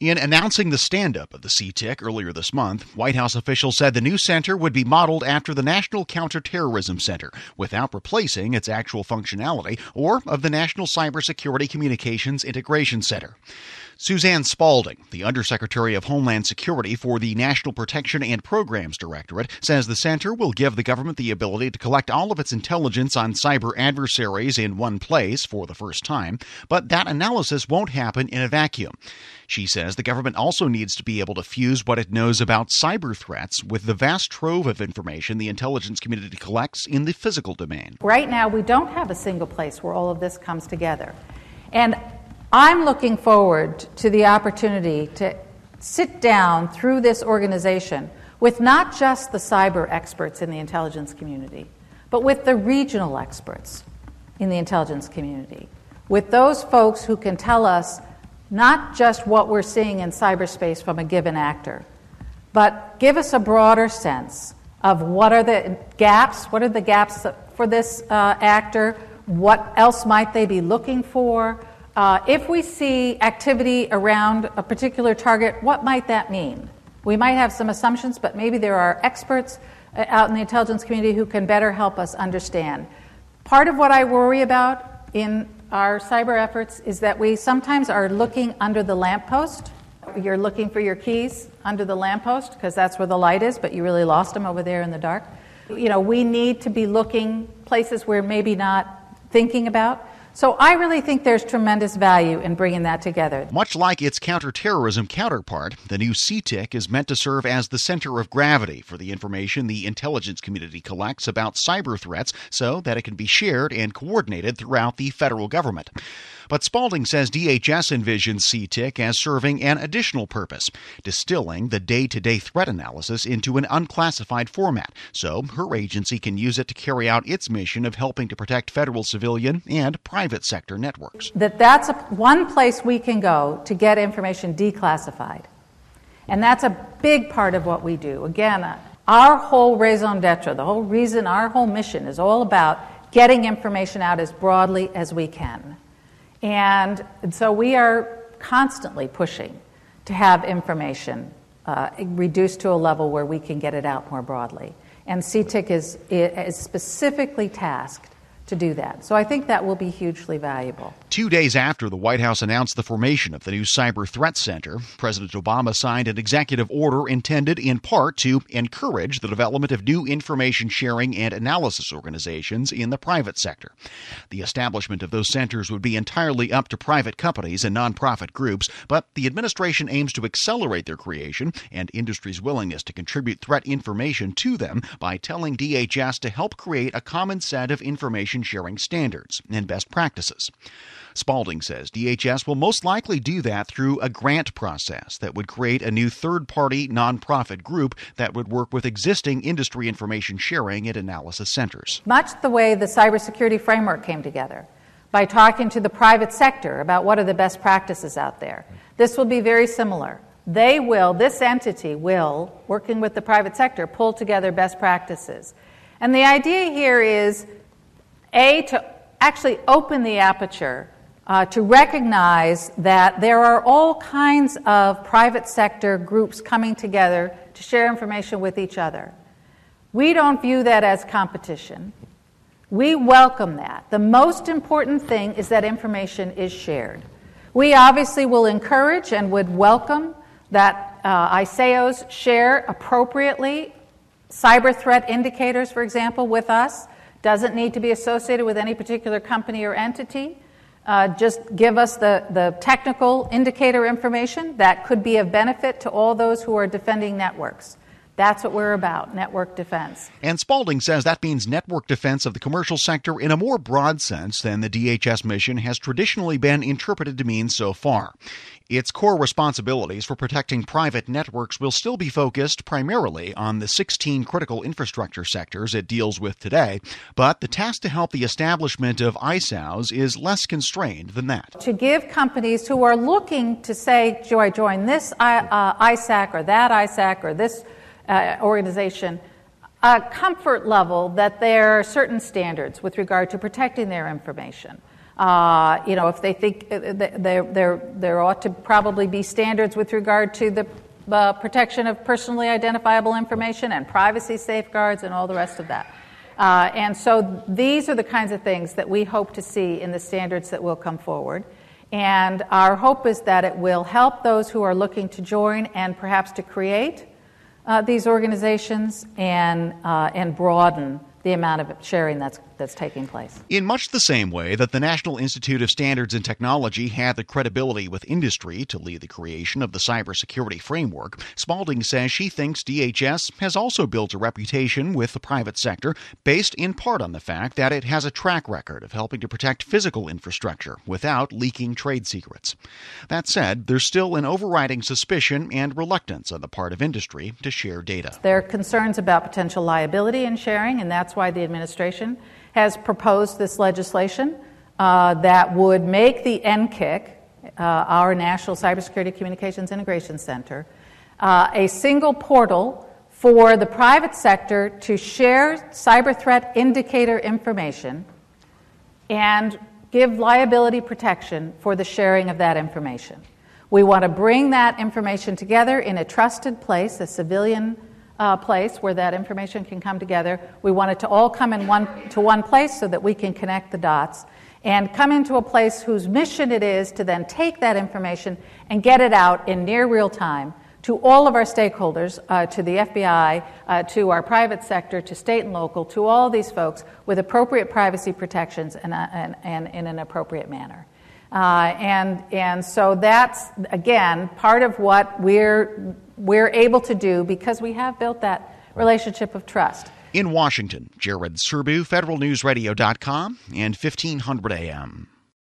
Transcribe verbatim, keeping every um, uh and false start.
In announcing the stand-up of the C T I C earlier this month, White House officials said the new center would be modeled after the National Counterterrorism Center, without replacing its actual functionality or of the National Cybersecurity Communications Integration Center. Suzanne Spalding, the Undersecretary of Homeland Security for the National Protection and Programs Directorate, says the center will give the government the ability to collect all of its intelligence on cyber adversaries in one place for the first time, but that analysis won't happen in a vacuum. She says the government also needs to be able to fuse what it knows about cyber threats with the vast trove of information the intelligence community collects in the physical domain. Right now, we don't have a single place where all of this comes together. And I'm looking forward to the opportunity to sit down through this organization with not just the cyber experts in the intelligence community, but with the regional experts in the intelligence community, with those folks who can tell us not just what we're seeing in cyberspace from a given actor, but give us a broader sense of what are the gaps, what are the gaps for this uh, actor, what else might they be looking for. Uh, if we see activity around a particular target, what might that mean? We might have some assumptions, but maybe there are experts uh, out in the intelligence community who can better help us understand. Part of what I worry about in our cyber efforts is that we sometimes are looking under the lamppost. You're looking for your keys under the lamppost because that's where the light is, but you really lost them over there in the dark. You know, we need to be looking places we're maybe not thinking about. So I really think there's tremendous value in bringing that together. Much like its counterterrorism counterpart, the new C T I C is meant to serve as the center of gravity for the information the intelligence community collects about cyber threats so that it can be shared and coordinated throughout the federal government. But Spalding says D H S envisions C T I C as serving an additional purpose, distilling the day-to-day threat analysis into an unclassified format, so her agency can use it to carry out its mission of helping to protect federal civilian and private sector networks. That that's a, one place we can go to get information declassified. And that's a big part of what we do. Again, uh, our whole raison d'etre, the whole reason, our whole mission is all about getting information out as broadly as we can. And so we are constantly pushing to have information uh, reduced to a level where we can get it out more broadly. And C T I C is, is specifically tasked to do that. So I think that will be hugely valuable. Two days after the White House announced the formation of the new Cyber Threat Center, President Obama signed an executive order intended in part to encourage the development of new information sharing and analysis organizations in the private sector. The establishment of those centers would be entirely up to private companies and nonprofit groups, but the administration aims to accelerate their creation and industry's willingness to contribute threat information to them by telling D H S to help create a common set of information sharing standards and best practices. Spalding says D H S will most likely do that through a grant process that would create a new third-party nonprofit group that would work with existing industry information sharing and analysis centers. Much the way the cybersecurity framework came together, by talking to the private sector about what are the best practices out there. This will be very similar. They will, this entity will, working with the private sector, pull together best practices. And the idea here is A, to actually open the aperture uh, to recognize that there are all kinds of private sector groups coming together to share information with each other. We don't view that as competition. We welcome that. The most important thing is that information is shared. We obviously will encourage and would welcome that uh, I S A Os share appropriately cyber threat indicators, for example, with us. Doesn't need to be associated with any particular company or entity. Uh, just give us the, the technical indicator information that could be of benefit to all those who are defending networks. That's what we're about, network defense. And Spalding says that means network defense of the commercial sector in a more broad sense than the D H S mission has traditionally been interpreted to mean so far. Its core responsibilities for protecting private networks will still be focused primarily on the sixteen critical infrastructure sectors it deals with today, but the task to help the establishment of I S A Os is less constrained than that. To give companies who are looking to say, do I join this uh, I S A C or that I S A C or this uh, organization, a comfort level that there are certain standards with regard to protecting their information. Uh, you know, if they think there, there, there ought to probably be standards with regard to the uh, protection of personally identifiable information and privacy safeguards and all the rest of that. Uh, and so these are the kinds of things that we hope to see in the standards that will come forward. And our hope is that it will help those who are looking to join and perhaps to create uh, these organizations and uh, and broaden the amount of sharing that's that's taking place. In much the same way that the National Institute of Standards and Technology had the credibility with industry to lead the creation of the cybersecurity framework, Spaulding says she thinks D H S has also built a reputation with the private sector based in part on the fact that it has a track record of helping to protect physical infrastructure without leaking trade secrets. That said, there's still an overriding suspicion and reluctance on the part of industry to share data. There are concerns about potential liability in sharing, and that's why the administration has proposed this legislation uh, that would make the N C I C, uh, our National Cybersecurity Communications Integration Center, uh, a single portal for the private sector to share cyber threat indicator information and give liability protection for the sharing of that information. We want to bring that information together in a trusted place, a civilian Uh, place where that information can come together. We want it to all come in one to one place so that we can connect the dots and come into a place whose mission it is to then take that information and get it out in near real time to all of our stakeholders, uh, to the F B I, uh, to our private sector, to state and local, to all these folks with appropriate privacy protections and, uh, and, and in an appropriate manner. Uh, and and so that's, again, part of what we're we're able to do because we have built that relationship of trust. In Washington, Jared Serbu, Federal News Radio dot com and fifteen hundred A M.